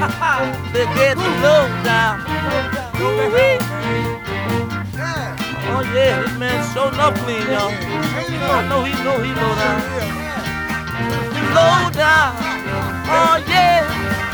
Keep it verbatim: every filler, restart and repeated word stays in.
They get low down. Woo-wee. Oh yeah, this man so enough clean, y'all. I know he know he low down. Low down. Oh yeah.